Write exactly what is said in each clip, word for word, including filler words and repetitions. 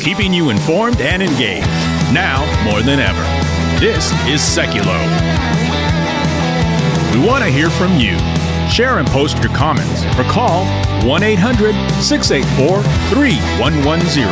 keeping you informed and engaged. Now more than ever. This is Seculo. We want to hear from you. Share and post your comments or call one eight hundred, six eight four, three one one zero.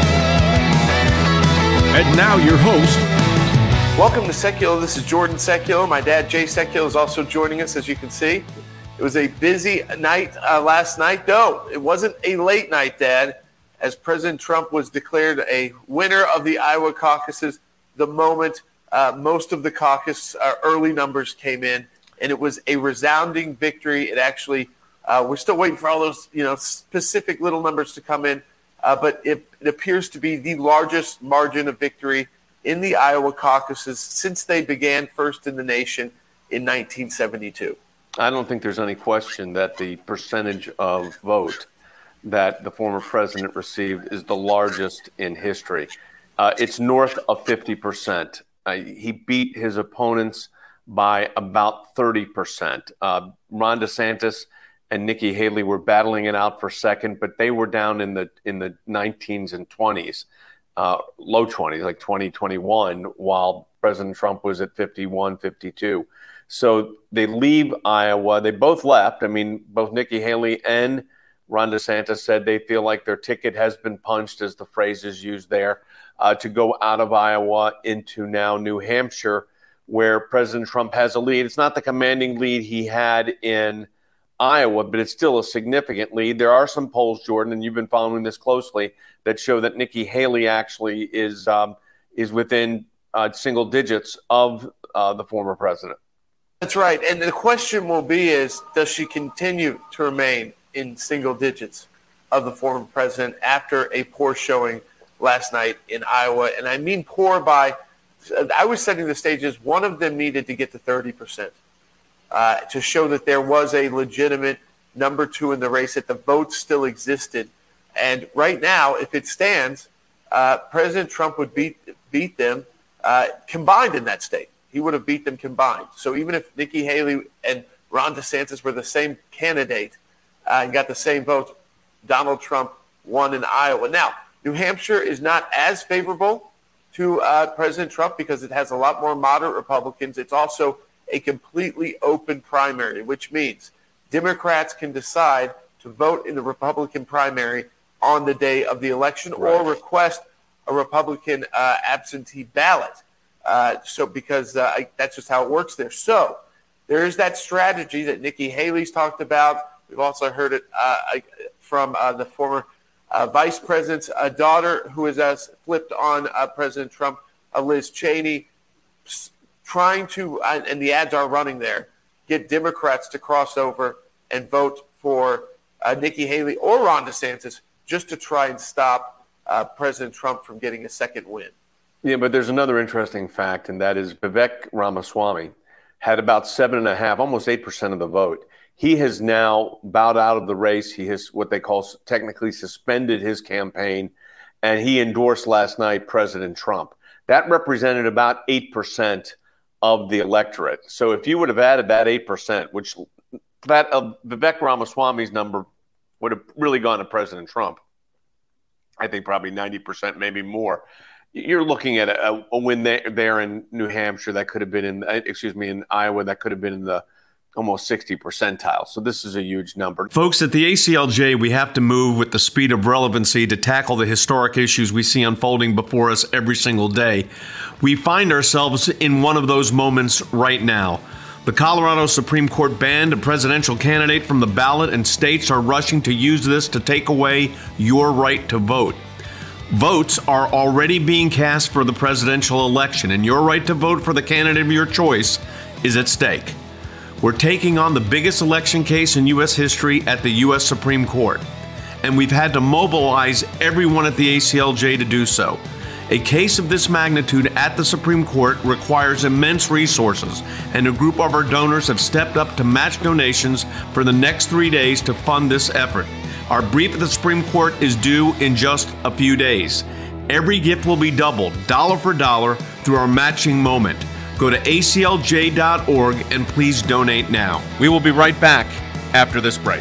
And now your host. Welcome to Seculo. This is Jordan Seculo. My dad, Jay Seculo, is also joining us, as you can see. It was a busy night uh, last night. No, it wasn't a late night, Dad, as President Trump was declared a winner of the Iowa caucuses the moment uh, most of the caucus uh, early numbers came in, and it was a resounding victory. It actually, uh, we're still waiting for all those, you know, specific little numbers to come in, uh, but it, it appears to be the largest margin of victory in the Iowa caucuses since they began first in the nation in nineteen seventy-two. I don't think there's any question that the percentage of vote that the former president received is the largest in history. Uh, it's north of fifty percent. Uh, he beat his opponents by about thirty percent. Uh, Ron DeSantis and Nikki Haley were battling it out for second, but they were down in the in the nineteens and twenties, uh, low twenties, like twenty, twenty-one, while President Trump was at fifty-one, fifty-two. So they leave Iowa. They both left. I mean, both Nikki Haley and Ron DeSantis said they feel like their ticket has been punched, as the phrase is used there, uh, to go out of Iowa into now New Hampshire, where President Trump has a lead. It's not the commanding lead he had in Iowa, but it's still a significant lead. There are some polls, Jordan, and you've been following this closely, that show that Nikki Haley actually is um, is within uh, single digits of uh, the former president. That's right. And the question will be is, does she continue to remain in single digits of the former president after a poor showing last night in Iowa? And I mean poor by, I was setting the stage as one of them needed to get to thirty percent uh, to show that there was a legitimate number two in the race, that the votes still existed. And right now, if it stands, uh, President Trump would beat, beat them uh, combined in that state. He would have beat them combined. So even if Nikki Haley and Ron DeSantis were the same candidate uh, and got the same votes, Donald Trump won in Iowa. Now, New Hampshire is not as favorable to uh, President Trump because it has a lot more moderate Republicans. It's also a completely open primary, which means Democrats can decide to vote in the Republican primary on the day of the election, right, or request a Republican uh, absentee ballot. Uh, so because uh, I, that's just how it works there. So there is that strategy that Nikki Haley's talked about. We've also heard it uh, from uh, the former uh, vice president's uh, daughter, who is uh, flipped on uh, President Trump, uh, Liz Cheney, trying to, uh, and the ads are running there, get Democrats to cross over and vote for uh, Nikki Haley or Ron DeSantis just to try and stop uh, President Trump from getting a second win. Yeah, but there's another interesting fact, and that is Vivek Ramaswamy had about seven and a half, almost eight percent of the vote. He has now bowed out of the race. He has what they call technically suspended his campaign, and he endorsed last night President Trump. That represented about eight percent of the electorate. So if you would have added that eight percent, which that of uh, Vivek Ramaswamy's number would have really gone to President Trump, I think probably ninety percent, maybe more. You're looking at a, a win there, there in New Hampshire that could have been in, excuse me, in Iowa that could have been in the almost sixty percentile. So this is a huge number. Folks, at the A C L J, we have to move with the speed of relevancy to tackle the historic issues we see unfolding before us every single day. We find ourselves in one of those moments right now. The Colorado Supreme Court banned a presidential candidate from the ballot, and states are rushing to use this to take away your right to vote. Votes are already being cast for the presidential election, and your right to vote for the candidate of your choice is at stake. We're taking on the biggest election case in U S history at the U S Supreme Court, and we've had to mobilize everyone at the A C L J to do so. A case of this magnitude at the Supreme Court requires immense resources, and a group of our donors have stepped up to match donations for the next three days to fund this effort. Our brief at the Supreme Court is due in just a few days. Every gift will be doubled, dollar for dollar, through our matching moment. Go to A C L J dot org and please donate now. We will be right back after this break.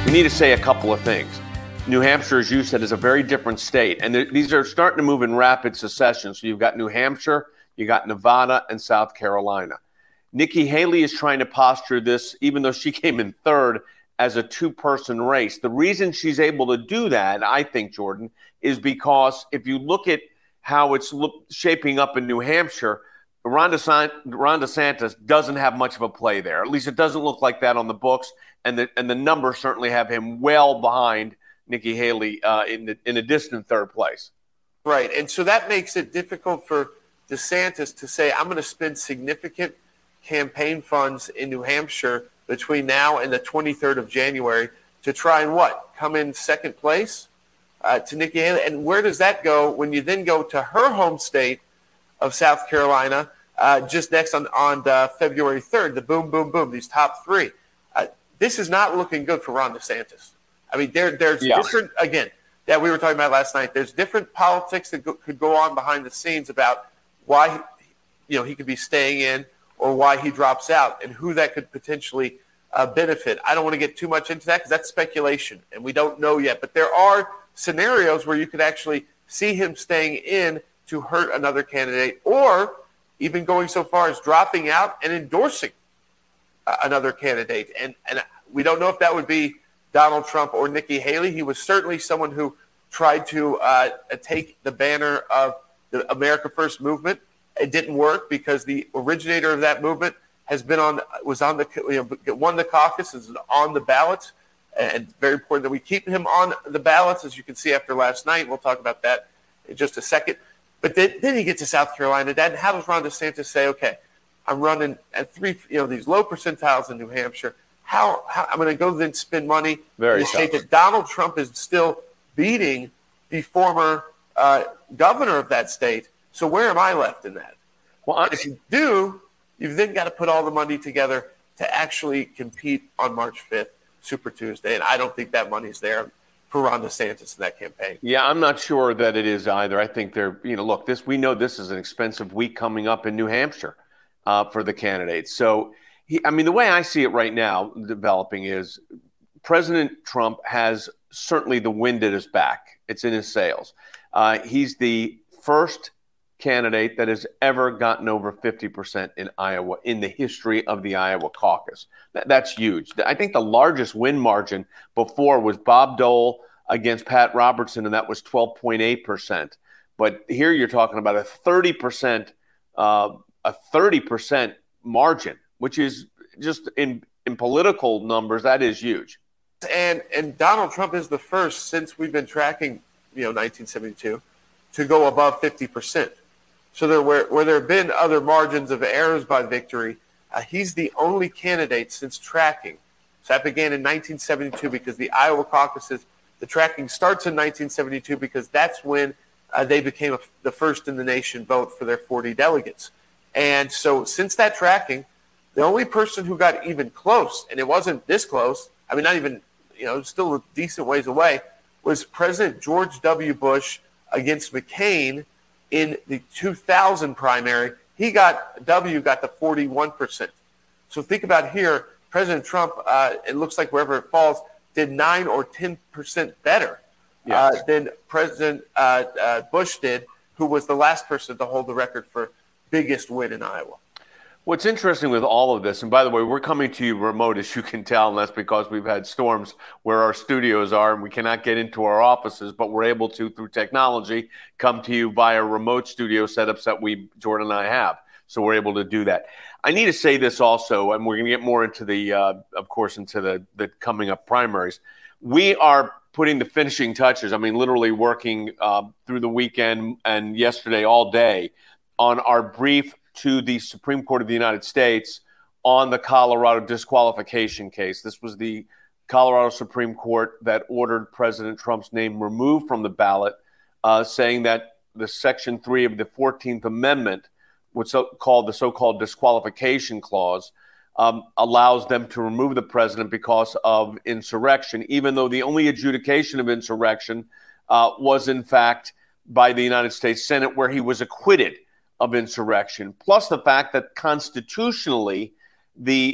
we need to say a couple of things. New Hampshire, as you said, is a very different state, and th- these are starting to move in rapid succession. So you've got New Hampshire, you got Nevada, and South Carolina. Nikki Haley is trying to posture this, even though she came in third, as a two-person race. The reason she's able to do that, I think, Jordan, is because if you look at how it's look, shaping up in New Hampshire, Ron, DeSant- Ron DeSantis doesn't have much of a play there. At least it doesn't look like that on the books, and the and the numbers certainly have him well behind Nikki Haley uh, in the, in a distant third place. Right, and so that makes it difficult for DeSantis to say, I'm going to spend significant campaign funds in New Hampshire between now and the twenty-third of January to try and what? Come in second place uh, to Nikki Haley? And where does that go when you then go to her home state of South Carolina uh, just next on, on uh, February third, the boom, boom, boom, these top three? Uh, this is not looking good for Ron DeSantis. I mean, there, there's yeah. different, again, that we were talking about last night, there's different politics that go, could go on behind the scenes about why, you know, he could be staying in or why he drops out and who that could potentially uh, benefit. I don't want to get too much into that because that's speculation and we don't know yet. But there are scenarios where you could actually see him staying in to hurt another candidate or even going so far as dropping out and endorsing uh, another candidate. And, and we don't know if that would be Donald Trump or Nikki Haley. He was certainly someone who tried to uh, take the banner of the America First movement. It didn't work because the originator of that movement has been on, was on the, you know, won the caucus, is on the ballots, and it's very important that we keep him on the ballots, as you can see after last night. We'll talk about that in just a second. But then, then you get to South Carolina. Then how does Ron DeSantis say, okay, I'm running at three, you know, these low percentiles in New Hampshire. How, how I'm going to go then spend money Very in a state that Donald Trump is still beating the former uh, governor of that state. So where am I left in that? Well, if you do, you've then got to put all the money together to actually compete on March fifth, Super Tuesday. And I don't think that money's there for Ron DeSantis in that campaign. Yeah, I'm not sure that it is either. I think they're, you know, look, this, we know this is an expensive week coming up in New Hampshire uh, for the candidates. So, he, I mean, the way I see it right now developing is President Trump has certainly the wind at his back. It's in his sails. Uh, he's the first candidate that has ever gotten over fifty percent in Iowa in the history of the Iowa caucus. That, that's huge. I think the largest win margin before was Bob Dole against Pat Robertson, and that was twelve point eight percent. But here you're talking about a thirty percent, uh, a thirty percent margin, which is just in, in political numbers, that is huge. And and Donald Trump is the first since we've been tracking, you know, nineteen seventy-two, to go above fifty percent. So there, where, where there have been other margins of errors by victory, uh, he's the only candidate since tracking. So that began in nineteen seventy-two because the Iowa caucuses, the tracking starts in nineteen seventy-two because that's when uh, they became a, the first in the nation vote for their forty delegates. And so since that tracking, the only person who got even close, and it wasn't this close, I mean, not even, you know, still a decent ways away, was President George W. Bush against McCain in the two thousand primary. He got, W got the forty-one percent. So think about here, President Trump, uh, it looks like wherever it falls, did nine or ten percent better uh, yes. than President uh, uh, Bush did, who was the last person to hold the record for biggest win in Iowa. What's interesting with all of this, and by the way, we're coming to you remote, as you can tell, and that's because we've had storms where our studios are and we cannot get into our offices, but we're able to, through technology, come to you via remote studio setups that we, Jordan and I have. So we're able to do that. I need to say this also, and we're going to get more into the, uh, of course, into the, the coming up primaries. We are putting the finishing touches, I mean, literally working uh, through the weekend and yesterday all day on our brief to the Supreme Court of the United States on the Colorado disqualification case. This was the Colorado Supreme Court that ordered President Trump's name removed from the ballot, uh, saying that the Section three of the fourteenth Amendment, what's so called the so-called disqualification clause, um, allows them to remove the president because of insurrection, even though the only adjudication of insurrection uh, was, in fact, by the United States Senate, where he was acquitted of insurrection, plus the fact that constitutionally the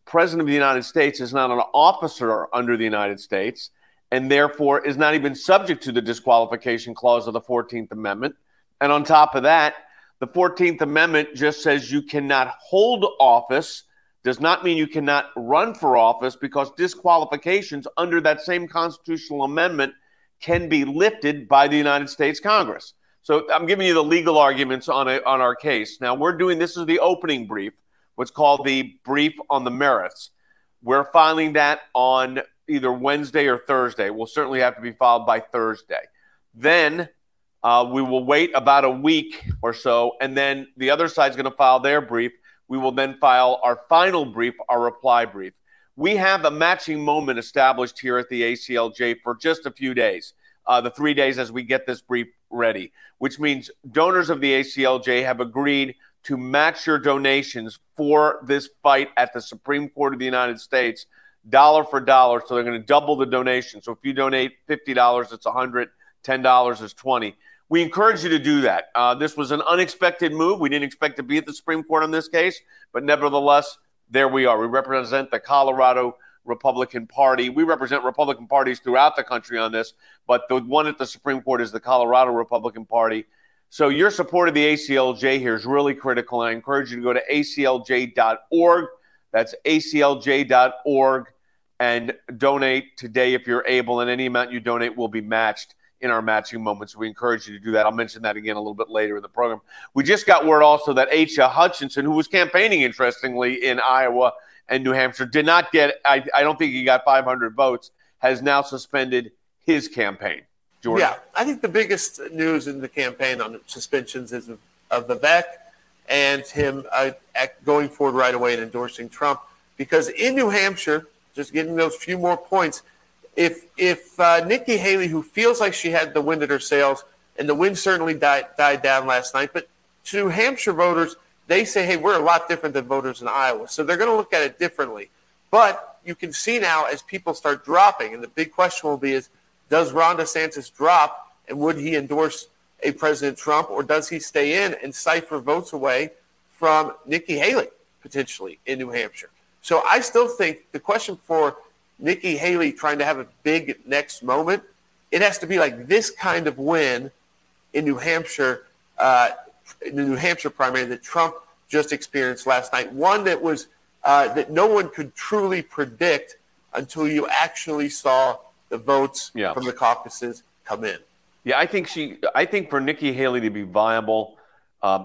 President of the United States is not an officer under the United States and therefore is not even subject to the disqualification clause of the fourteenth Amendment. And on top of that, the fourteenth Amendment just says you cannot hold office, does not mean you cannot run for office, because disqualifications under that same constitutional amendment can be lifted by the United States Congress. So I'm giving you the legal arguments on a, on our case. Now we're doing, this is the opening brief, what's called the brief on the merits. We're filing that on either Wednesday or Thursday. Will certainly have to be filed by Thursday. Then uh, we will wait about a week or so, and then the other side's going to file their brief. We will then file our final brief, our reply brief. We have a matching moment established here at the A C L J for just a few days, uh, the three days as we get this brief ready, which means donors of the A C L J have agreed to match your donations for this fight at the Supreme Court of the United States, dollar for dollar. So they're going to double the donation. So if you donate fifty dollars, it's one hundred dollars, ten dollars is twenty dollars. We encourage you to do that. Uh, this was an unexpected move. We didn't expect to be at the Supreme Court on this case, but nevertheless, there we are. We represent the Colorado Republican Party. We represent Republican parties throughout the country on this, but the one at the Supreme Court is the Colorado Republican Party. So your support of the A C L J here is really critical, and I encourage you to go to A C L J dot org. That's A C L J dot org, and donate today if you're able, and any amount you donate will be matched in our matching moments. We encourage you to do that. I'll mention that again a little bit later in the program. We just got word also that Asa Hutchinson, who was campaigning, interestingly, in Iowa and New Hampshire, did not get, I, I don't think he got five hundred votes, has now suspended his campaign. Jordan. Yeah, I think the biggest news in the campaign on suspensions is of, of Vivek and him uh, going forward right away and endorsing Trump. Because in New Hampshire, just getting those few more points, if if uh, Nikki Haley, who feels like she had the wind at her sails, and the wind certainly died, died down last night, but to New Hampshire voters, they say, hey, we're a lot different than voters in Iowa. So they're going to look at it differently. But you can see now as people start dropping, and the big question will be is, does Ron DeSantis drop, and would he endorse a President Trump, or does he stay in and cipher votes away from Nikki Haley, potentially, in New Hampshire? So I still think the question for Nikki Haley trying to have a big next moment, it has to be like this kind of win in New Hampshire, uh, in the New Hampshire primary that Trump just experienced last night. One that was uh, that no one could truly predict until you actually saw the votes yeah. from the caucuses come in. Yeah, I think she. I think for Nikki Haley to be viable, uh,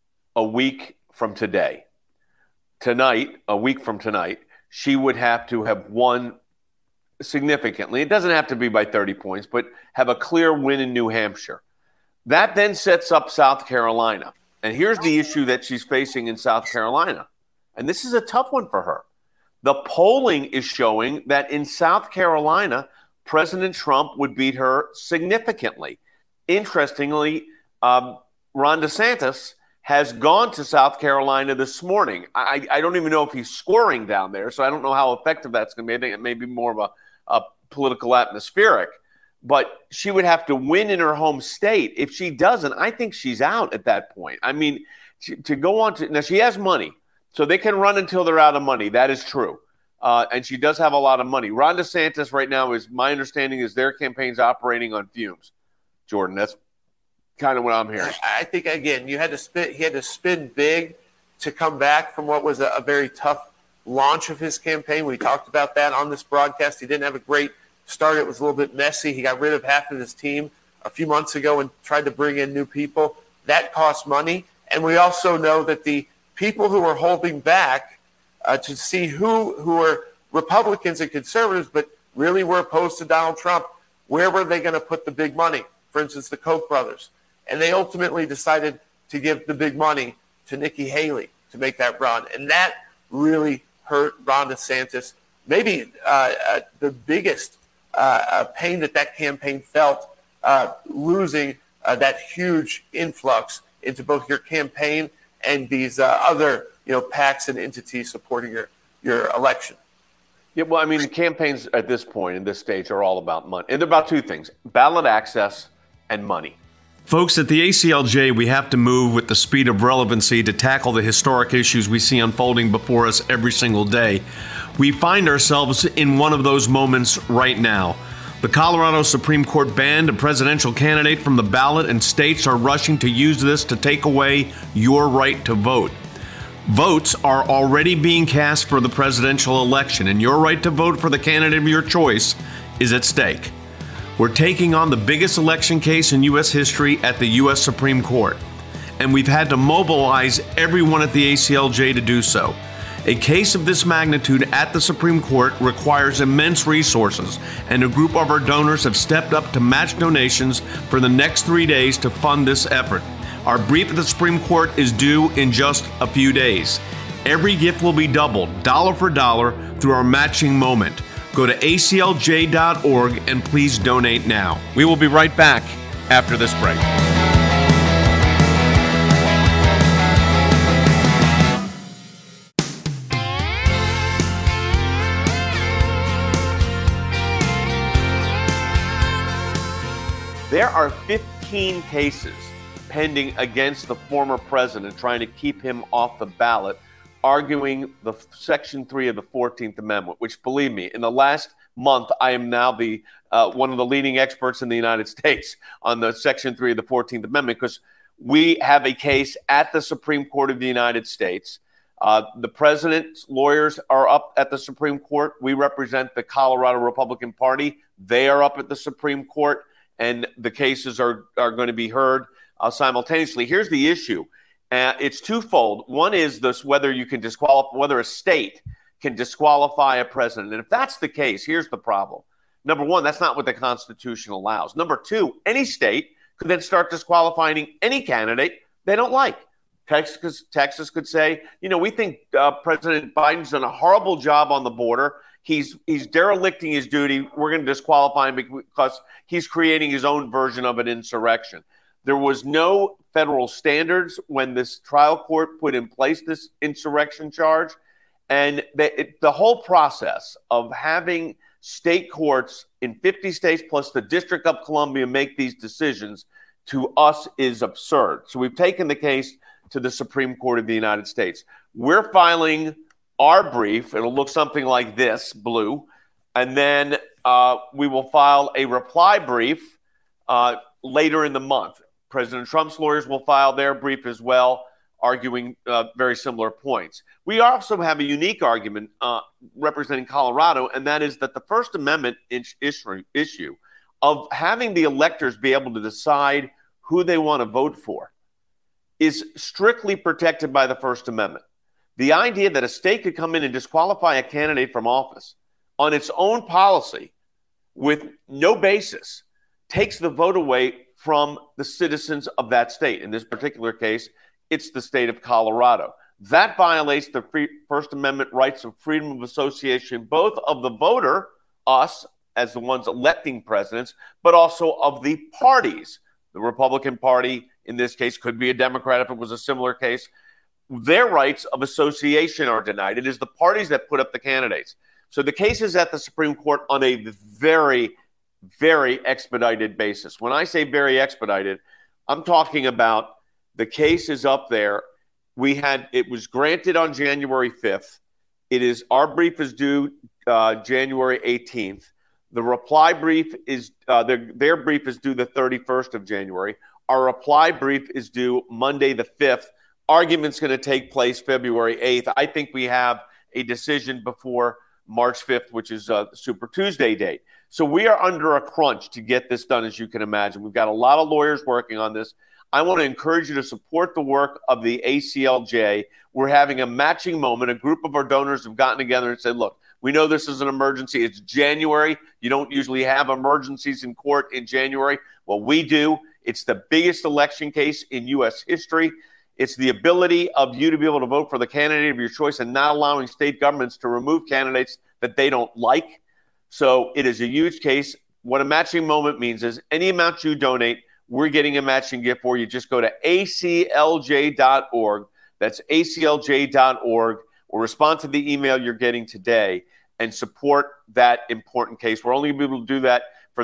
a week from today, tonight, a week from tonight, she would have to have won significantly. It doesn't have to be by thirty points, but have a clear win in New Hampshire. That then sets up South Carolina. And here's the issue that she's facing in South Carolina. And this is a tough one for her. The polling is showing that in South Carolina, President Trump would beat her significantly. Interestingly, um, Ron DeSantis has gone to South Carolina this morning. I, I don't even know if he's scoring down there, so I don't know how effective that's going to be. I think it may be more of a, a political atmospheric. But she would have to win in her home state. If she doesn't, I think she's out at that point. I mean, to, to go on to – now, she has money, so they can run until they're out of money. That is true. Uh, and she does have a lot of money. Ron DeSantis right now, is my understanding, is their campaign's operating on fumes. Jordan, that's kind of what I'm hearing. I think, again, you had to spin, he had to spin big to come back from what was a, a very tough launch of his campaign. We talked about that on this broadcast. He didn't have a great start. It was a little bit messy. He got rid of half of his team a few months ago and tried to bring in new people. That cost money. And we also know that the people who are holding back uh, to see who, who are Republicans and conservatives but really were opposed to Donald Trump, where were they going to put the big money? For instance, the Koch brothers. And they ultimately decided to give the big money to Nikki Haley to make that run. And that really hurt Ron DeSantis. Maybe uh, uh, the biggest uh, uh, pain that that campaign felt, uh, losing uh, that huge influx into both your campaign and these uh, other, you know, PACs and entities supporting your, your election. Yeah, well, I mean, the campaigns at this point, in this stage, are all about money. And they're about two things, ballot access and money. Folks, at the A C L J, we have to move with the speed of relevancy to tackle the historic issues we see unfolding before us every single day. We find ourselves in one of those moments right now. The Colorado Supreme Court banned a presidential candidate from the ballot, and states are rushing to use this to take away your right to vote. Votes are already being cast for the presidential election, and your right to vote for the candidate of your choice is at stake. We're taking on the biggest election case in U S history at the U S Supreme Court, and we've had to mobilize everyone at the A C L J to do so. A case of this magnitude at the Supreme Court requires immense resources, and a group of our donors have stepped up to match donations for the next three days to fund this effort. Our brief at the Supreme Court is due in just a few days. Every gift will be doubled, dollar for dollar, through our matching moment. Go to A C L J dot org and please donate now. We will be right back after this break. There are fifteen cases pending against the former president, trying to keep him off the ballot, arguing the Section three of the fourteenth Amendment, which, believe me, in the last month, I am now the uh, one of the leading experts in the United States on the Section three of the fourteenth Amendment, because we have a case at the Supreme Court of the United States. Uh, the president's lawyers are up at the Supreme Court. We represent the Colorado Republican Party. They are up at the Supreme Court, and the cases are, are going to be heard uh, simultaneously. Here's the issue. Uh, it's twofold. One is this: whether you can disqualify, whether a state can disqualify a president. And if that's the case, here's the problem. Number one, that's not what the Constitution allows. Number two, any state could then start disqualifying any candidate they don't like. Texas, Texas could say, you know, we think uh, President Biden's done a horrible job on the border. He's he's derelicting his duty. We're going to disqualify him because he's creating his own version of an insurrection. There was no federal standards when this trial court put in place this insurrection charge. And the, it, the whole process of having state courts in fifty states plus the District of Columbia make these decisions to us is absurd. So we've taken the case to the Supreme Court of the United States. We're filing our brief. It'll look something like this, blue. And then uh, we will file a reply brief uh, later in the month. President Trump's lawyers will file their brief as well, arguing uh, very similar points. We also have a unique argument uh, representing Colorado, and that is that the First Amendment issue, issue of having the electors be able to decide who they want to vote for is strictly protected by the First Amendment. The idea that a state could come in and disqualify a candidate from office on its own policy with no basis takes the vote away from the citizens of that state. In this particular case, it's the state of Colorado. That violates the free First Amendment rights of freedom of association, both of the voter, us as the ones electing presidents, but also of the parties. The Republican Party, in this case, could be a Democrat if it was a similar case. Their rights of association are denied. It is the parties that put up the candidates. So the case is at the Supreme Court on a very, very expedited basis. When I say very expedited, I'm talking about the case is up there. We had, it was granted on January fifth. It is, our brief is due uh, January eighteenth. The reply brief is, uh, their, their brief is due the thirty-first of January. Our reply brief is due Monday the fifth. Argument's going to take place February eighth. I think we have a decision before March fifth, which is a Super Tuesday date. So we are under a crunch to get this done, as you can imagine. We've got a lot of lawyers working on this. I want to encourage you to support the work of the A C L J. We're having a matching moment. A group of our donors have gotten together and said, look, we know this is an emergency. It's January. You don't usually have emergencies in court in January. Well, we do. It's the biggest election case in U S history. It's the ability of you to be able to vote for the candidate of your choice and not allowing state governments to remove candidates that they don't like. So it is a huge case. What a matching moment means is any amount you donate, we're getting a matching gift for you. Just go to A C L J dot org. That's A C L J dot org. Or respond to the email you're getting today and support that important case. We're only going to be able to do that for this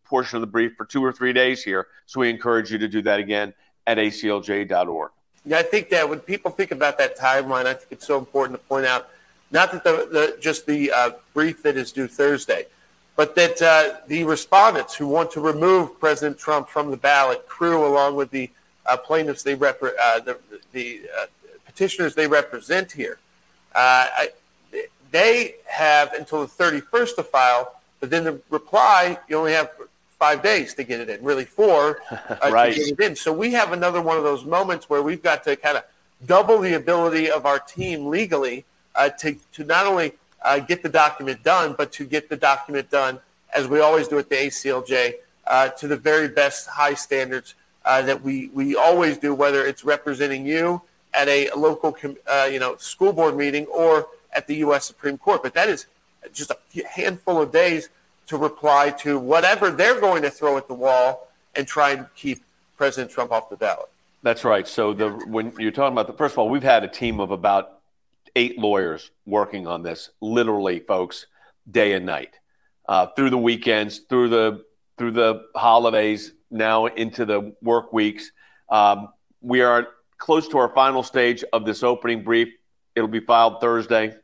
portion of the brief for two or three days here. So we encourage you to do that again at A C L J dot org. Yeah, I think that when people think about that timeline, I think it's so important to point out, not that the, the just the uh, brief that is due Thursday, but that uh, the respondents who want to remove President Trump from the ballot, crew along with the uh, plaintiffs, they rep- uh, the, the uh, petitioners they represent here, uh, I, they have until the thirty-first to file, but then the reply, you only have five days to get it in, really four uh, right. to get it in. So we have another one of those moments where we've got to kind of double the ability of our team legally uh, to, to not only uh, get the document done, but to get the document done, as we always do at the A C L J, uh, to the very best high standards uh, that we, we always do, whether it's representing you at a local uh, you know, school board meeting or at the U S Supreme Court. But that is just a handful of days to reply to whatever they're going to throw at the wall and try and keep President Trump off the ballot. That's right. So the when you're talking about the first of all, we've had a team of about eight lawyers working on this, literally, folks, day and night, uh, through the weekends, through the through the holidays, now into the work weeks. Um, we are close to our final stage of this opening brief. It'll be filed Thursday.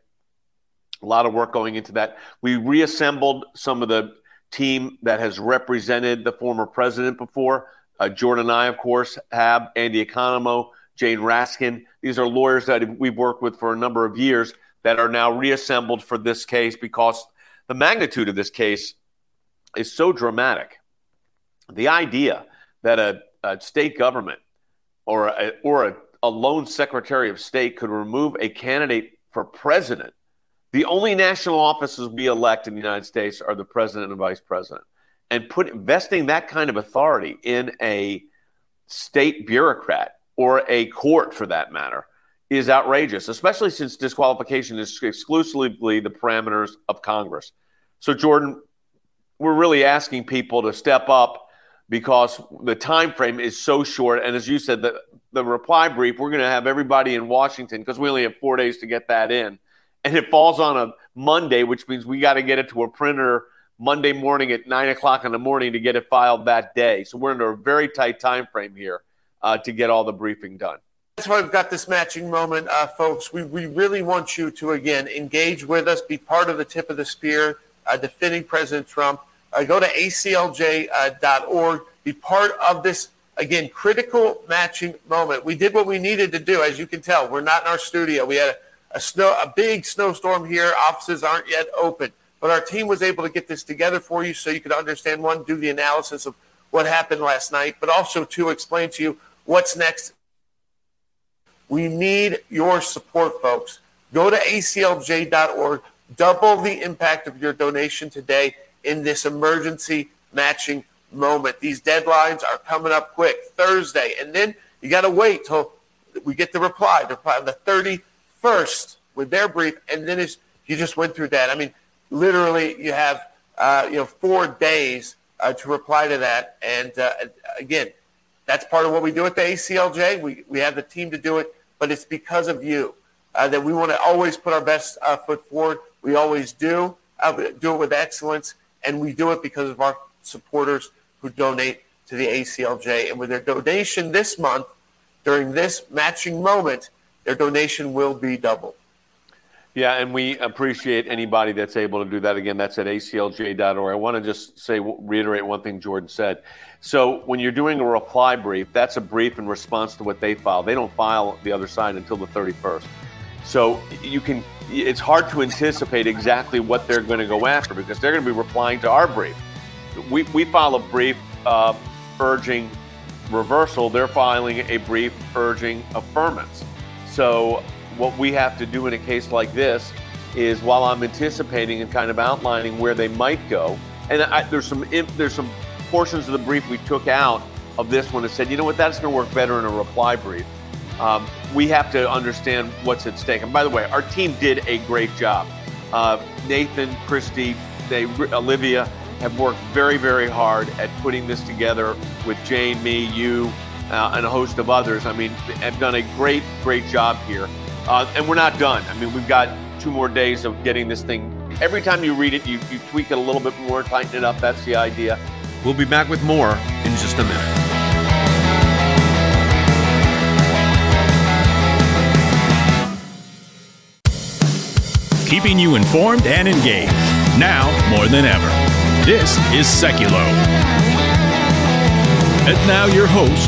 A lot of work going into that. We reassembled some of the team that has represented the former president before. Uh, Jordan and I, of course, have Andy Economo, Jane Raskin. These are lawyers that we've worked with for a number of years that are now reassembled for this case because the magnitude of this case is so dramatic. The idea that a, a state government or a, or a, a lone secretary of state could remove a candidate for president. The only national offices we elect in the United States are the president and vice president. And put investing that kind of authority in a state bureaucrat or a court, for that matter, is outrageous, especially since disqualification is exclusively the parameters of Congress. So, Jordan, we're really asking people to step up because the time frame is so short. And as you said, the, the reply brief, we're going to have everybody in Washington because we only have four days to get that in. And it falls on a Monday, which means we got to get it to a printer Monday morning at nine o'clock in the morning to get it filed that day. So we're under a very tight time frame here uh, to get all the briefing done. That's why we've got this matching moment, uh, folks. We, we really want you to, again, engage with us, be part of the tip of the spear, uh, defending President Trump. Uh, go to A C L J dot org. Be part of this, again, critical matching moment. We did what we needed to do. As you can tell, we're not in our studio. We had a A, snow, a big snowstorm here. Offices aren't yet open. But our team was able to get this together for you so you could understand, one, do the analysis of what happened last night, but also, two, explain to you what's next. We need your support, folks. Go to A C L J dot org. Double the impact of your donation today in this emergency matching moment. These deadlines are coming up quick. Thursday. And then you got to wait till we get the reply. The reply on the thirty-first with their brief, and then it's, you just went through that. I mean, literally, you have uh, you know four days uh, to reply to that. And uh, again, that's part of what we do at the A C L J. We we have the team to do it, but it's because of you uh, that we want to always put our best uh, foot forward. We always do uh, do it with excellence, and we do it because of our supporters who donate to the A C L J. And with their donation this month, during this matching moment, their donation will be doubled. Yeah, and we appreciate anybody that's able to do that. Again, that's at A C L J dot org. I want to just say, reiterate one thing Jordan said. So when you're doing a reply brief, that's a brief in response to what they file. They don't file the other side until the thirty-first. So you can, it's hard to anticipate exactly what they're going to go after because they're going to be replying to our brief. We, we file a brief uh, urging reversal. They're filing a brief urging affirmance. So what we have to do in a case like this is, while I'm anticipating and kind of outlining where they might go, and I, there's some there's some portions of the brief we took out of this one and said, you know what, that's going to work better in a reply brief. Um, we have to understand what's at stake. And by the way, our team did a great job. Uh, Nathan, Christy, they, Olivia have worked very, very hard at putting this together with Jane, me, you, uh, and a host of others. I mean, have done a great, great job here. Uh, and we're not done. I mean, we've got two more days of getting this thing. Every time you read it, you, you tweak it a little bit more, tighten it up. That's the idea. We'll be back with more in just a minute. Keeping you informed and engaged, now more than ever. This is Seculo. And now your host.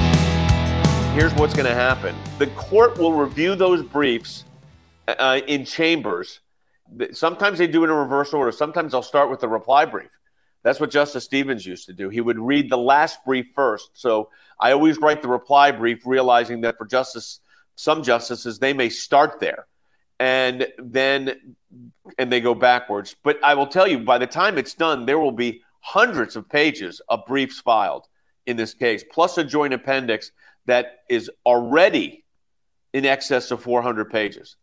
Here's what's going to happen. The court will review those briefs uh, in chambers. Sometimes they do it in reverse order. Sometimes they'll start with the reply brief. That's what Justice Stevens used to do. He would read the last brief first. So I always write the reply brief, realizing that for justice, some justices, they may start there. And then and they go backwards. But I will tell you, by the time it's done, there will be hundreds of pages of briefs filed in this case, plus a joint appendix that is already in excess of four hundred pages.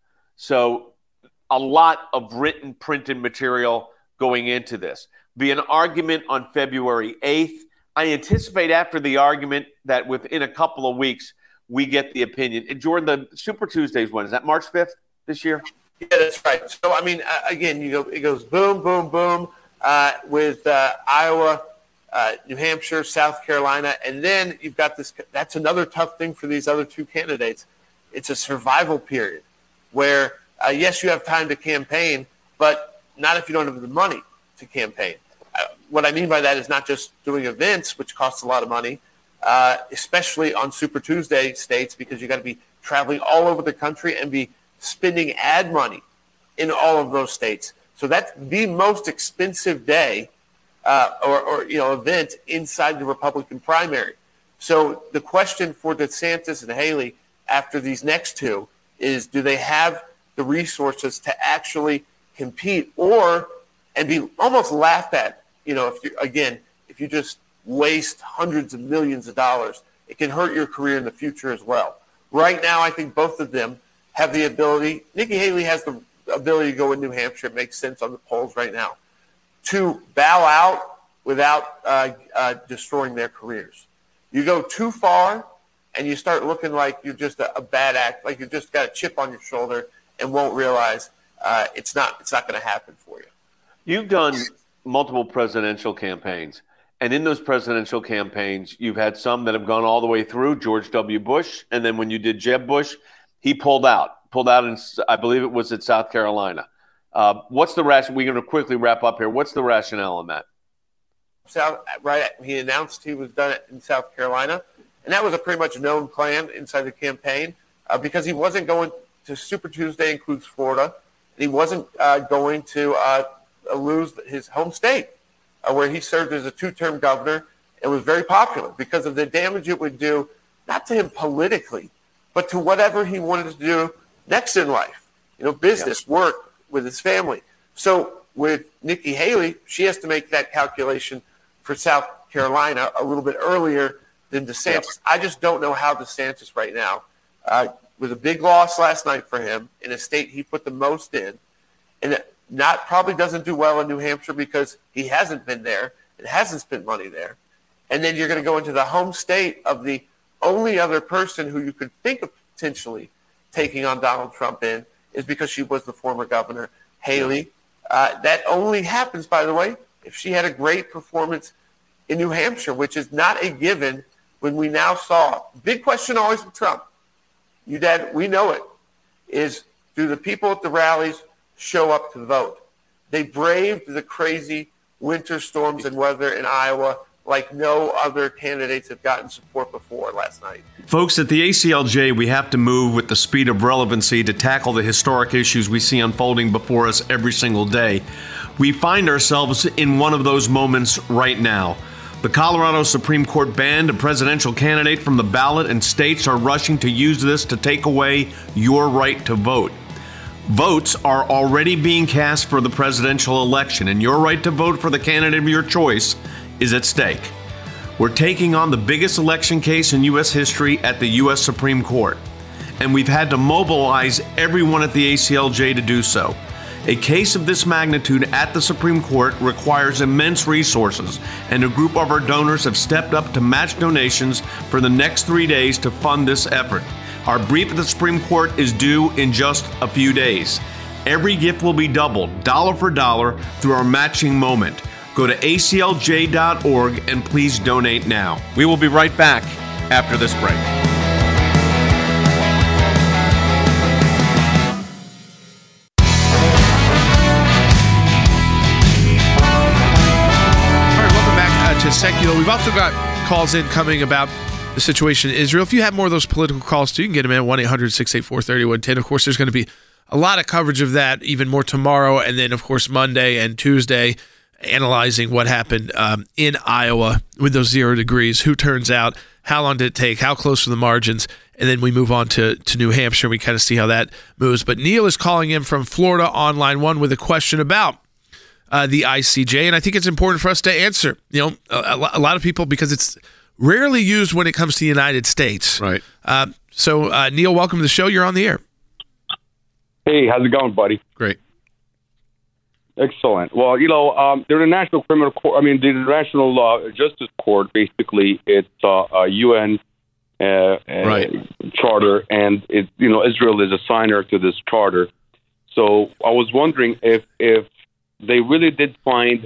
So a lot of written, printed material going into this. Be an argument on February eighth. I anticipate after the argument that within a couple of weeks, we get the opinion. And Jordan, the Super Tuesdays, when is that, March fifth this year? Yeah, that's right. So, I mean, uh, again, you go, it goes boom, boom, boom uh, with uh, Iowa, uh, New Hampshire, South Carolina, and then you've got this. That's another tough thing for these other two candidates. It's a survival period where, uh, yes, you have time to campaign, but not if you don't have the money to campaign. Uh, what I mean by that is not just doing events, which costs a lot of money, uh, especially on Super Tuesday states, because you got to be traveling all over the country and be spending ad money in all of those states. So that's the most expensive day uh, or, or, you know, event inside the Republican primary. So the question for DeSantis and Haley after these next two is, do they have the resources to actually compete or and be almost laughed at? You know, if you again, if you just waste hundreds of millions of dollars, it can hurt your career in the future as well. Right now, I think both of them have the ability. Nikki Haley has the ability to go in New Hampshire. It makes sense on the polls right now to bow out without uh, uh, destroying their careers. You go too far and you start looking like you're just a, a bad act, like you've just got a chip on your shoulder and won't realize uh, it's not it's not going to happen for you. You've done multiple presidential campaigns, and in those presidential campaigns, you've had some that have gone all the way through George W. Bush, and then when you did Jeb Bush, he pulled out, pulled out in, I believe it was at South Carolina. Uh, what's the rationale? We're going to quickly wrap up here. What's the rationale on that? South, right, he announced he was done it in South Carolina, and that was a pretty much known plan inside the campaign uh, because he wasn't going to Super Tuesday includes Florida, and he wasn't uh, going to uh, lose his home state uh, where he served as a two-term governor and was very popular because of the damage it would do, not to him politically, but to whatever he wanted to do next in life, you know, business, yeah. work with his family. So with Nikki Haley, she has to make that calculation for South Carolina a little bit earlier than DeSantis. Yeah. I just don't know how DeSantis right now, uh, with a big loss last night for him in a state he put the most in, and not probably doesn't do well in New Hampshire because he hasn't been there and hasn't spent money there. And then you're going to go into the home state of the only other person who you could think of potentially taking on Donald Trump in is because she was the former governor, Haley. Uh, that only happens, by the way, if she had a great performance in New Hampshire, which is not a given when we now saw. Big question always with Trump. You dad, we know it, is do the people at the rallies show up to vote? They braved the crazy winter storms and weather in Iowa like no other candidates have gotten support before last night. Folks, at the A C L J, we have to move with the speed of relevancy to tackle the historic issues we see unfolding before us every single day. We find ourselves in one of those moments right now. The Colorado Supreme Court banned a presidential candidate from the ballot, and states are rushing to use this to take away your right to vote. Votes are already being cast for the presidential election, and your right to vote for the candidate of your choice is at stake. We're taking on the biggest election case in U S history at the U S Supreme Court, and we've had to mobilize everyone at the A C L J to do so. A case of this magnitude at the Supreme Court requires immense resources, and a group of our donors have stepped up to match donations for the next three days to fund this effort. Our brief at the Supreme Court is due in just a few days. Every gift will be doubled, dollar for dollar, through our matching moment. Go to A C L J dot org and please donate now. We will be right back after this break. All right, welcome back uh, to Secular. We've also got calls in coming about the situation in Israel. If you have more of those political calls too, you can get them at one eight hundred six eight four three one one zero. Of course, there's going to be a lot of coverage of that, even more tomorrow, and then, of course, Monday and Tuesday, analyzing what happened um, in Iowa with those zero degrees, who turns out, how long did it take, how close were the margins, and then we move on to, to New Hampshire. We kind of see how that moves. But Neil is calling in from Florida on line one with a question about uh, the I C J, and I think it's important for us to answer. You know, a, a lot of people, because it's rarely used when it comes to the United States. Right. Uh, so, uh, Neil, welcome to the show. You're on the air. Hey, how's it going, buddy? Great. Excellent. Well, you know, um, the International Criminal Court, I mean, the International uh, Justice Court, basically, it's uh, a U N uh, right. uh, charter, and, it, you know, Israel is a signer to this charter. So I was wondering if if they really did find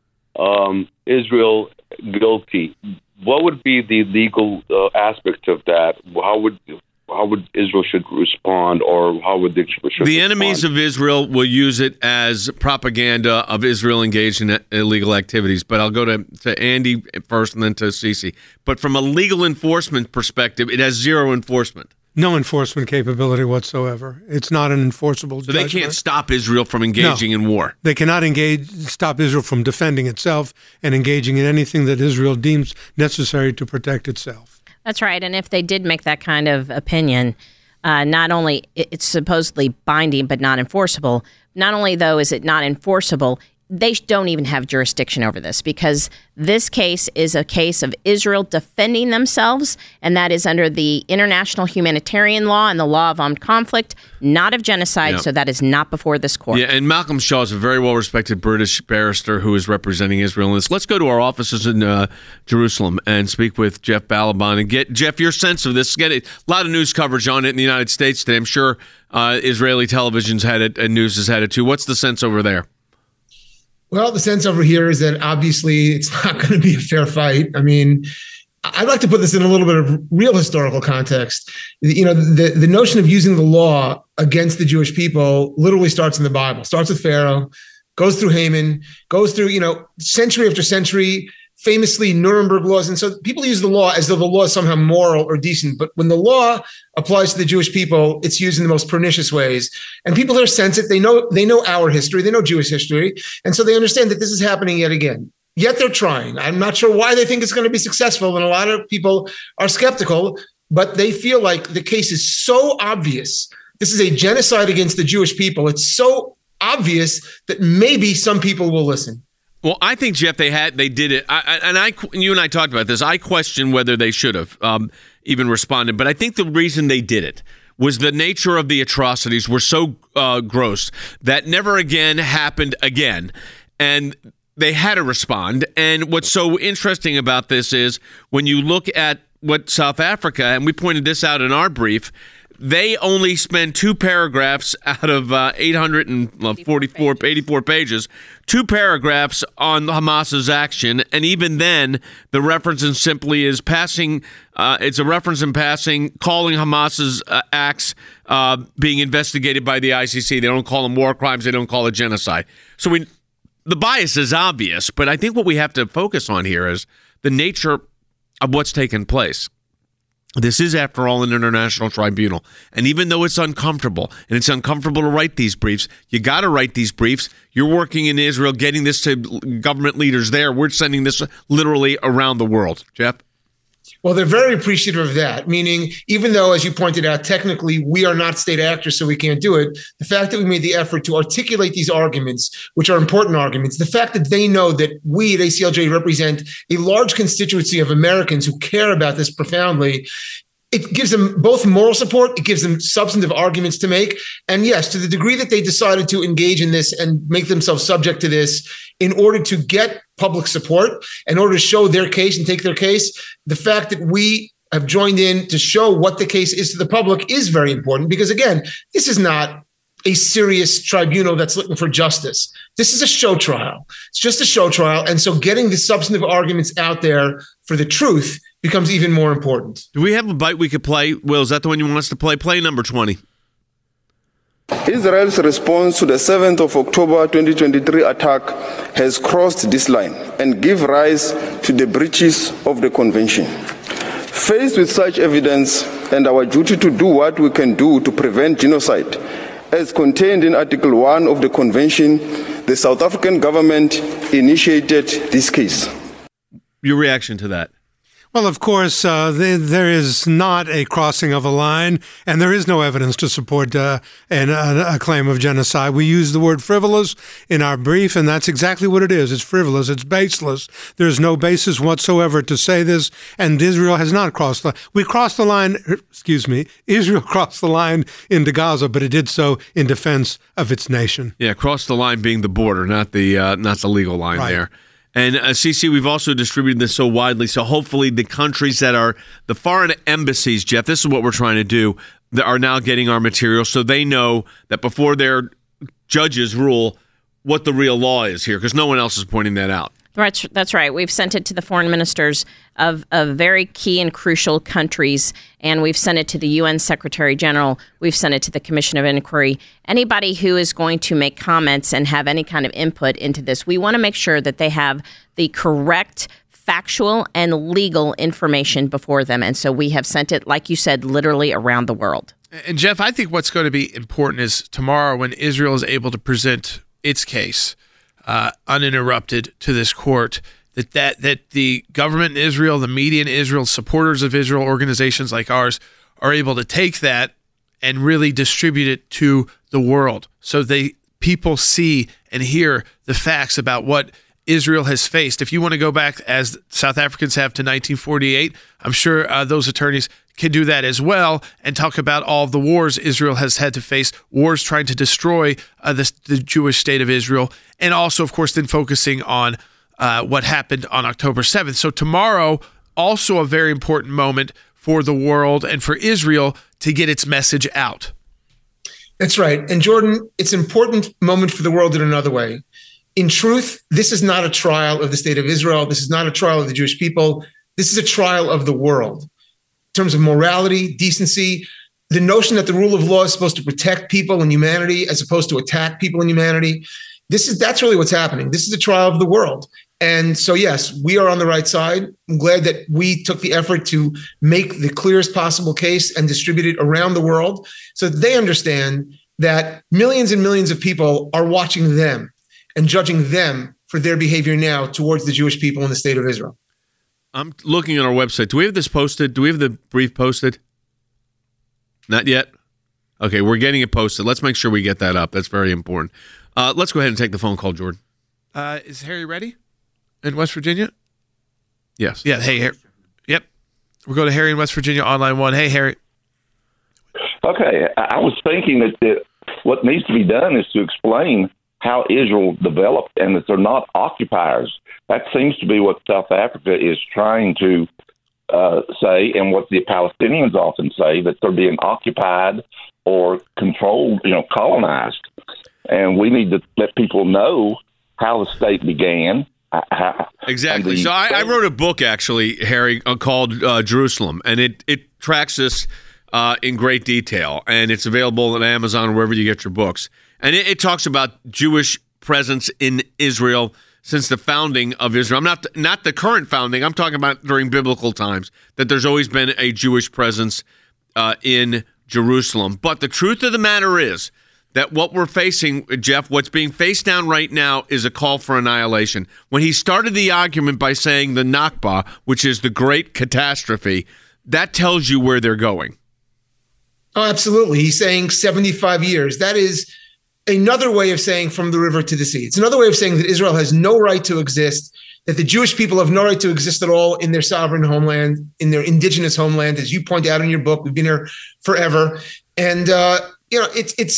um, Israel guilty, what would be the legal uh, aspect of that? How would how would Israel should respond, or how would they should respond? The enemies of Israel will use it as propaganda of Israel engaged in illegal activities. But I'll go to, to Andy first and then to Cece. But from a legal enforcement perspective, it has zero enforcement. No enforcement capability whatsoever. It's not an enforceable So judgment. they can't stop Israel from engaging no. in war. They cannot engage, stop Israel from defending itself and engaging in anything that Israel deems necessary to protect itself. That's right. And if they did make that kind of opinion, uh, not only it's supposedly binding but not enforceable, not only, though, is it not enforceable, they don't even have jurisdiction over this, because this case is a case of Israel defending themselves, and that is under the international humanitarian law and the law of armed conflict, not of genocide, Yeah. so that is not before this court. Yeah, and Malcolm Shaw is a very well-respected British barrister who is representing Israel in this. Let's go to our offices in uh, Jerusalem and speak with Jeff Balaban and get, Jeff, your sense of this. Get a lot of news coverage on it in the United States today. I'm sure uh, Israeli television's had it and news has had it too. What's the sense over there? Well, the sense over here is that obviously it's not going to be a fair fight. I mean, I'd like to put this in a little bit of real historical context. You know, the, the notion of using the law against the Jewish people literally starts in the Bible. Starts with Pharaoh, goes through Haman, goes through, you know, century after century, famously Nuremberg laws. And so people use the law as though the law is somehow moral or decent. But when the law applies to the Jewish people, it's used in the most pernicious ways. And people are sense it. They know, they know our history. They know Jewish history. And so they understand that this is happening yet again. Yet they're trying. I'm not sure why they think it's going to be successful. And a lot of people are skeptical, but they feel like the case is so obvious. This is a genocide against the Jewish people. It's so obvious that maybe some people will listen. Well, I think, Jeff, they had they did it, I, and I, you and I talked about this. I question whether they should have um, even responded, but I think the reason they did it was the nature of the atrocities were so uh, gross that never again happened again, and they had to respond. And what's so interesting about this is when you look at what South Africa, and we pointed this out in our brief, they only spend two paragraphs out of uh, eight hundred forty-four, eighty-four pages, two paragraphs on Hamas's action, and even then, the reference is simply is passing. Uh, it's a reference in passing, calling Hamas's uh, acts uh, being investigated by the I C C. They don't call them war crimes. They don't call it genocide. So we, the bias is obvious, but I think what we have to focus on here is the nature of what's taken place. This is, after all, an international tribunal. And even though it's uncomfortable, and it's uncomfortable to write these briefs, you got to write these briefs. You're working in Israel, getting this to government leaders there. We're sending this literally around the world. Jeff? Well, they're very appreciative of that, meaning even though, as you pointed out, technically we are not state actors, so we can't do it, the fact that we made the effort to articulate these arguments, which are important arguments, the fact that they know that we at A C L J represent a large constituency of Americans who care about this profoundly, it gives them both moral support, it gives them substantive arguments to make. And yes, to the degree that they decided to engage in this and make themselves subject to this in order to get public support, in order to show their case and take their case, the fact that we have joined in to show what the case is to the public is very important because, again, this is not a serious tribunal that's looking for justice. This is a show trial. It's just a show trial. And so getting the substantive arguments out there for the truth becomes even more important. Do we have a bite we could play? Will, is that the one you want us to play? Play number twenty. Israel's response to the seventh of October twenty twenty-three attack has crossed this line and give rise to the breaches of the convention. Faced with such evidence and our duty to do what we can do to prevent genocide, as contained in Article one of the convention, the South African government initiated this case. Your reaction to that? Well, of course, uh, there, there is not a crossing of a line, and there is no evidence to support uh, an, a, a claim of genocide. We use the word frivolous in our brief, and that's exactly what it is. It's frivolous. It's baseless. There's no basis whatsoever to say this, and Israel has not crossed the We crossed the line, excuse me, Israel crossed the line into Gaza, but it did so in defense of its nation. Yeah, crossed the line being the border, not the uh, not the legal line Right. there. And uh, C C, we've also distributed this so widely, so hopefully the countries that are the foreign embassies, Jeff, this is what we're trying to do, that are now getting our material so they know that before their judges rule what the real law is here, because no one else is pointing that out. That's, that's right. We've sent it to the foreign ministers of, of very key and crucial countries, and we've sent it to the U N Secretary General. We've sent it to the Commission of Inquiry. Anybody who is going to make comments and have any kind of input into this, we want to make sure that they have the correct factual and legal information before them. And so we have sent it, like you said, literally around the world. And Jeff, I think what's going to be important is tomorrow when Israel is able to present its case Uh, uninterrupted to this court, that, that that the government in Israel, the media in Israel, supporters of Israel, organizations like ours, are able to take that and really distribute it to the world so they people see and hear the facts about what Israel has faced. If you want to go back, as South Africans have, to nineteen forty-eight, I'm sure uh, those attorneys can do that as well and talk about all of the wars Israel has had to face, wars trying to destroy uh, the, the Jewish state of Israel, and also, of course, then focusing on uh, what happened on October seventh. So tomorrow, also a very important moment for the world and for Israel to get its message out. That's right. And Jordan, it's an important moment for the world in another way. In truth, this is not a trial of the state of Israel. This is not a trial of the Jewish people. This is a trial of the world. In terms of morality, decency, the notion that the rule of law is supposed to protect people and humanity as opposed to attack people and humanity. This is that's really what's happening. This is a trial of the world. And so, yes, we are on the right side. I'm glad that we took the effort to make the clearest possible case and distribute it around the world so that they understand that millions and millions of people are watching them and judging them for their behavior now towards the Jewish people in the state of Israel. I'm looking at our website. Do we have this posted? Do we have the brief posted? Not yet? Okay, we're getting it posted. Let's make sure we get that up. That's very important. Uh, let's go ahead and take the phone call, Jordan. Uh, is Harry ready in West Virginia? Yes. Yeah, hey, Harry. Yep. We'll go to Harry in West Virginia on line one. Hey, Harry. Okay, I was thinking that, that what needs to be done is to explain how Israel developed and that they're not occupiers. That seems to be what South Africa is trying to uh, say, and what the Palestinians often say, that they're being occupied or controlled, you know, colonized. And we need to let people know how the state began. How, exactly. So I, I wrote a book, actually, Harry, uh, called uh, Jerusalem, and it, it tracks this uh, in great detail, and it's available on Amazon or wherever you get your books. And it, it talks about Jewish presence in Israel since the founding of Israel. I'm not not the current founding. I'm talking about during biblical times, that there's always been a Jewish presence uh, in Jerusalem. But the truth of the matter is that what we're facing, Jeff, what's being faced down right now is a call for annihilation. When he started the argument by saying the Nakba, which is the great catastrophe, that tells you where they're going. Oh, absolutely. He's saying seventy-five years. That is another way of saying from the river to the sea. It's another way of saying that Israel has no right to exist, that the Jewish people have no right to exist at all in their sovereign homeland, in their indigenous homeland. As you point out in your book, we've been here forever. And, uh, you know, it's, it's,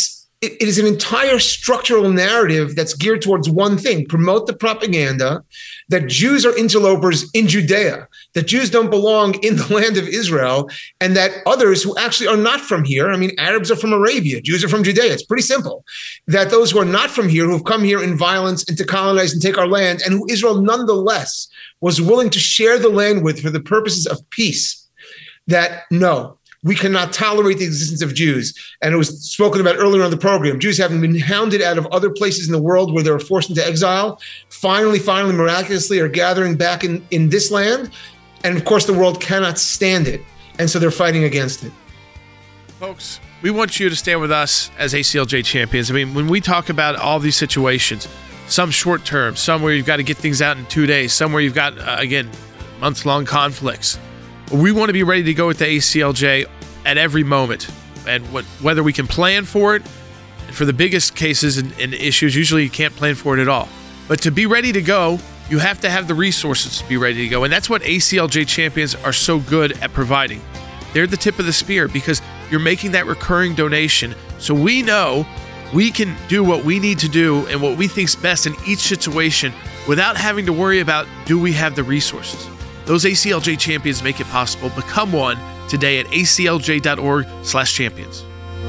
it, it is an entire structural narrative that's geared towards one thing: promote the propaganda that Jews are interlopers in Judea, that Jews don't belong in the land of Israel, and that others who actually are not from here, I mean, Arabs are from Arabia, Jews are from Judea, it's pretty simple, that those who are not from here, who have come here in violence and to colonize and take our land, and who Israel nonetheless was willing to share the land with for the purposes of peace, that no, we cannot tolerate the existence of Jews. And it was spoken about earlier on the program. Jews having been hounded out of other places in the world where they were forced into exile, finally, finally, miraculously are gathering back in, in this land. And of course, the world cannot stand it. And so they're fighting against it. Folks, we want you to stand with us as A C L J champions. I mean, when we talk about all these situations, some short term, some where you've got to get things out in two days, some where you've got, uh, again, months-long conflicts. We want to be ready to go with the A C L J at every moment. And what, whether we can plan for it, and for the biggest cases and, and issues, usually you can't plan for it at all. But to be ready to go, you have to have the resources to be ready to go. And that's what A C L J champions are so good at providing. They're the tip of the spear because you're making that recurring donation. So we know we can do what we need to do and what we think's best in each situation without having to worry about, do we have the resources? Those A C L J champions make it possible. Become one today at A C L J dot org slash champions.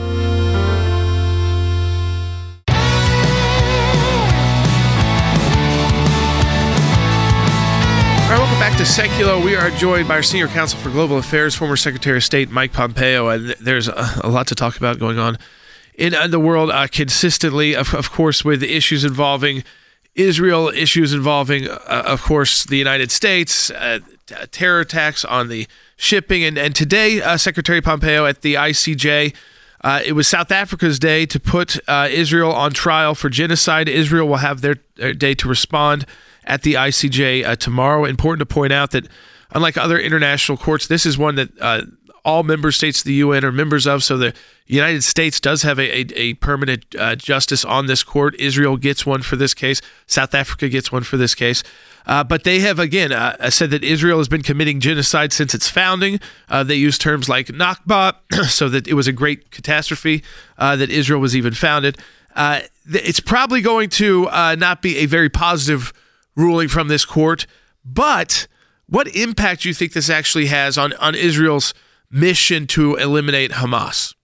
All right, welcome back to Seculo. We are joined by our Senior Counsel for Global Affairs, former Secretary of State Mike Pompeo, and there's a, a lot to talk about going on in uh, the world uh, consistently, of, of course, with issues involving Israel, issues involving, uh, of course, the United States, uh, t- terror attacks on the shipping. And, and today, uh, Secretary Pompeo at the I C J, uh, it was South Africa's day to put uh, Israel on trial for genocide. Israel will have their, their day to respond at the I C J uh, tomorrow. Important to point out that, unlike other international courts, this is one that uh, all member states of the U N are members of, so the United States does have a, a, a permanent uh, justice on this court. Israel gets one for this case. South Africa gets one for this case. Uh, but they have, again, uh, said that Israel has been committing genocide since its founding. Uh, they use terms like Nakba, so that it was a great catastrophe uh, that Israel was even founded. Uh, it's probably going to uh, not be a very positive ruling from this court, but what impact do you think this actually has on, on Israel's mission to eliminate Hamas?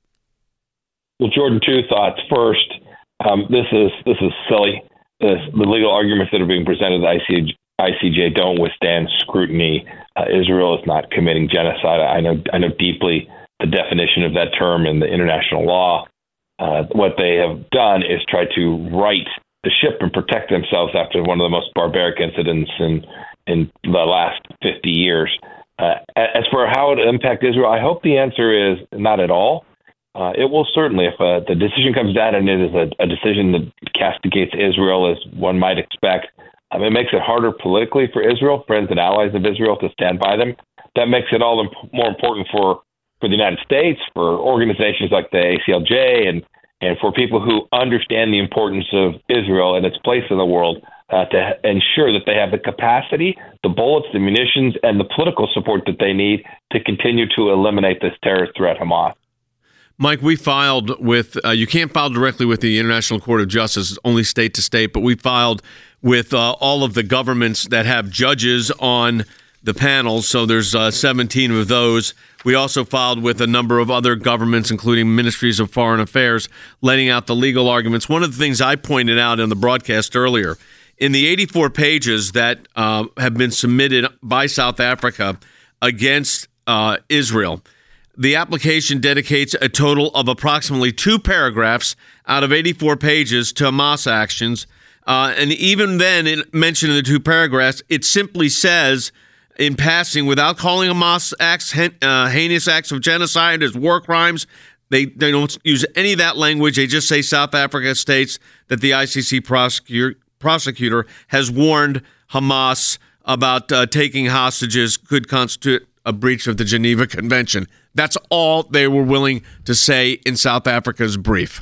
Well, Jordan, two thoughts. First, um, this is this is silly. This, the legal arguments that are being presented at the I C J don't withstand scrutiny. Uh, Israel is not committing genocide. I know I know deeply the definition of that term in the international law. Uh, what they have done is try to right the ship and protect themselves after one of the most barbaric incidents in in the last fifty years. Uh, as for how it will impact Israel, I hope the answer is not at all. Uh, it will certainly, if uh, the decision comes down and it is a, a decision that castigates Israel as one might expect, um, it makes it harder politically for Israel, friends and allies of Israel, to stand by them. That makes it all imp- more important for, for the United States, for organizations like the A C L J, and, and for people who understand the importance of Israel and its place in the world, uh, to ensure that they have the capacity, the bullets, the munitions, and the political support that they need to continue to eliminate this terrorist threat, Hamas. Mike, we filed with, uh, you can't file directly with the International Court of Justice, only state to state, but we filed with uh, all of the governments that have judges on the panels. So there's uh, seventeen of those. We also filed with a number of other governments, including ministries of foreign affairs, laying out the legal arguments. One of the things I pointed out in the broadcast earlier, in the eighty-four pages that uh, have been submitted by South Africa against uh, Israel, the application dedicates a total of approximately two paragraphs out of eighty-four pages to Hamas actions. Uh, and even then, it mentioned in the two paragraphs, it simply says in passing, without calling Hamas acts uh, heinous acts of genocide as war crimes, they, they don't use any of that language. They just say South Africa states that the I C C prosecutor, prosecutor has warned Hamas about uh, taking hostages could constitute a breach of the Geneva Convention. That's all they were willing to say in South Africa's brief.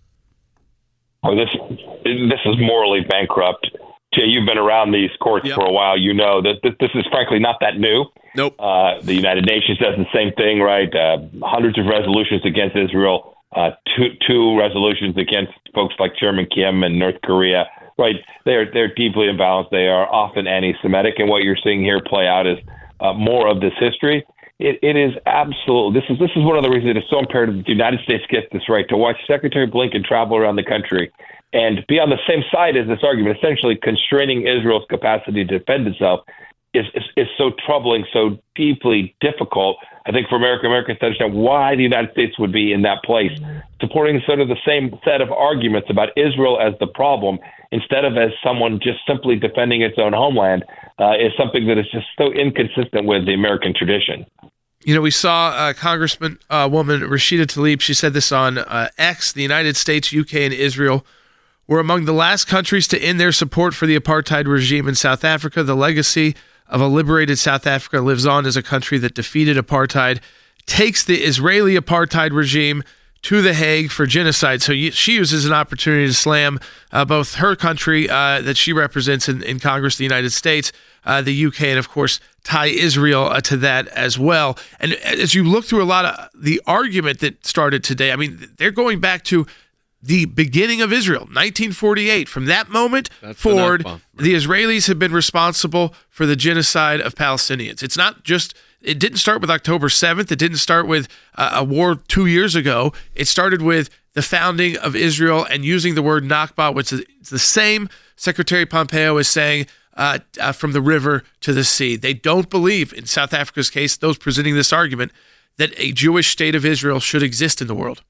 Oh, this this is morally bankrupt. Jay, you've been around these courts yep. for a while. You know that this is frankly not that new. Nope. Uh, the United Nations does the same thing, right? Uh, hundreds of resolutions against Israel uh, two, two resolutions against folks like Chairman Kim and North Korea. Right, they're they're deeply imbalanced. They are often anti-Semitic, and what you're seeing here play out is uh, more of this history. It, it is absolute. This is this is one of the reasons it is so imperative that the United States gets this right, to watch Secretary Blinken travel around the country and be on the same side as this argument, essentially constraining Israel's capacity to defend itself, is, is, is so troubling, so deeply difficult, I think, for American Americans to understand why the United States would be in that place, supporting sort of the same set of arguments about Israel as the problem, instead of as someone just simply defending its own homeland, uh, is something that is just so inconsistent with the American tradition. You know, we saw uh, Congressman uh, woman Rashida Tlaib. She said this on uh, X. The United States, U K, and Israel were among the last countries to end their support for the apartheid regime in South Africa. The legacy of a liberated South Africa lives on as a country that defeated apartheid, takes the Israeli apartheid regime to The Hague for genocide. So she uses an opportunity to slam uh, both her country uh, that she represents in, in Congress, the United States, uh, the U K, and of course tie Israel uh, to that as well. And as you look through a lot of the argument that started today, I mean, they're going back to the beginning of Israel, nineteen forty-eight. From that moment That's forward, the Israelis have been responsible for the genocide of Palestinians. It's not just, it didn't start with October seventh. It didn't start with uh, a war two years ago. It started with the founding of Israel and using the word Nakba, which is it's the same Secretary Pompeo is saying uh, uh, from the river to the sea. They don't believe, in South Africa's case, those presenting this argument, that a Jewish state of Israel should exist in the world.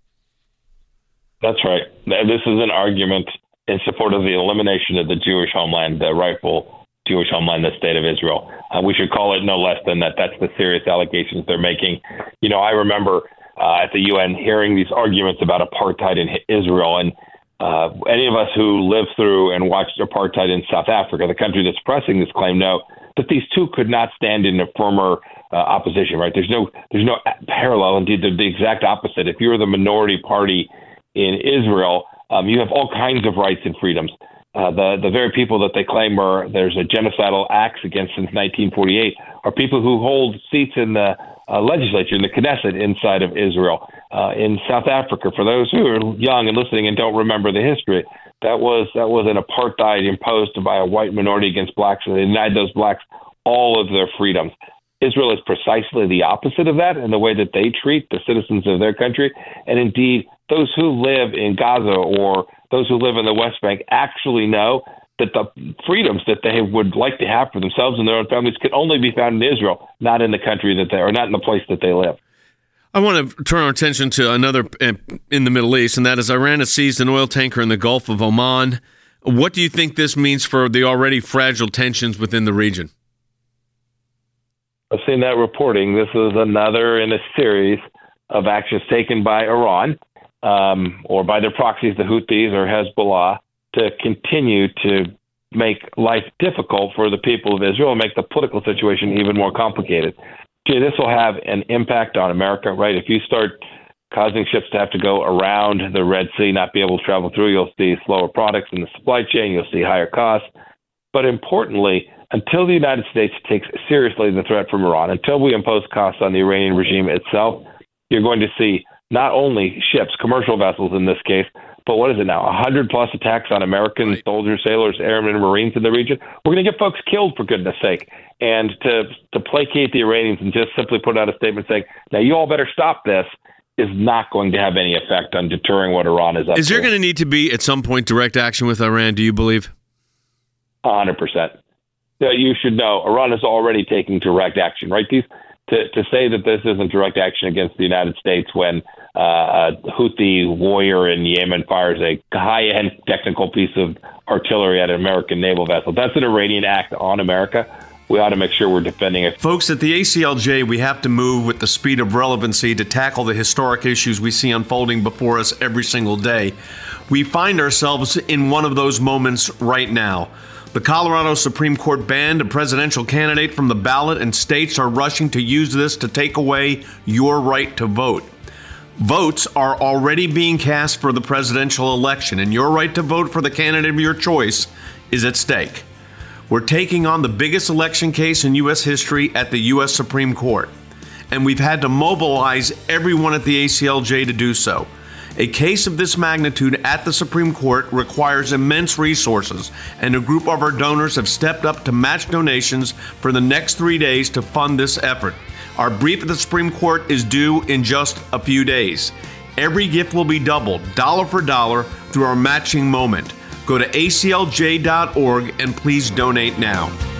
That's right. This is an argument in support of the elimination of the Jewish homeland, the rightful Jewish homeland, the state of Israel. Uh, we should call it no less than that. That's the serious allegations they're making. You know, I remember uh, at the U N hearing these arguments about apartheid in Israel, and uh, any of us who lived through and watched apartheid in South Africa, the country that's pressing this claim, know that these two could not stand in a firmer uh, opposition. Right? There's no, there's no parallel. Indeed, they're the exact opposite. If you're the minority party in Israel, um, you have all kinds of rights and freedoms. Uh, the the very people that they claim are there's a genocidal acts against since nineteen forty-eight are people who hold seats in the uh, legislature, in the Knesset inside of Israel. Uh, in South Africa, for those who are young and listening and don't remember the history, that was that was an apartheid imposed by a white minority against blacks, and they denied those blacks all of their freedoms. Israel is precisely the opposite of that in the way that they treat the citizens of their country. And indeed, those who live in Gaza or those who live in the West Bank actually know that the freedoms that they would like to have for themselves and their own families can only be found in Israel, not in the country that they are, not in the place that they live. I want to turn our attention to another in the Middle East, and that is Iran has seized an oil tanker in the Gulf of Oman. What do you think this means for the already fragile tensions within the region? I've seen that reporting. This is another in a series of actions taken by Iran um, or by their proxies, the Houthis or Hezbollah, to continue to make life difficult for the people of Israel and make the political situation even more complicated. Okay, this will have an impact on America, right? If you start causing ships to have to go around the Red Sea, not be able to travel through, you'll see slower products in the supply chain, you'll see higher costs. But importantly, until the United States takes seriously the threat from Iran, until we impose costs on the Iranian regime itself, you're going to see not only ships, commercial vessels in this case, but what is it now, one hundred plus attacks on American right. soldiers, sailors, airmen, and Marines in the region? We're going to get folks killed, for goodness sake. And to, to placate the Iranians and just simply put out a statement saying, now you all better stop this, is not going to have any effect on deterring what Iran is up to. Is there going to need to be, at some point, direct action with Iran, do you believe? one hundred percent. You should know Iran is already taking direct action, right? These to, to say that this isn't direct action against the United States when uh, a Houthi warrior in Yemen fires a high-end technical piece of artillery at an American naval vessel, that's an Iranian act on America. We ought to make sure we're defending it. Folks, at the A C L J, we have to move with the speed of relevancy to tackle the historic issues we see unfolding before us every single day. We find ourselves in one of those moments right now. The Colorado Supreme Court banned a presidential candidate from the ballot, and states are rushing to use this to take away your right to vote. Votes are already being cast for the presidential election, and your right to vote for the candidate of your choice is at stake. We're taking on the biggest election case in U S history at the U S Supreme Court, and we've had to mobilize everyone at the A C L J to do so. A case of this magnitude at the Supreme Court requires immense resources, and a group of our donors have stepped up to match donations for the next three days to fund this effort. Our brief at the Supreme Court is due in just a few days. Every gift will be doubled, dollar for dollar, through our matching moment. Go to A C L J dot org and please donate now.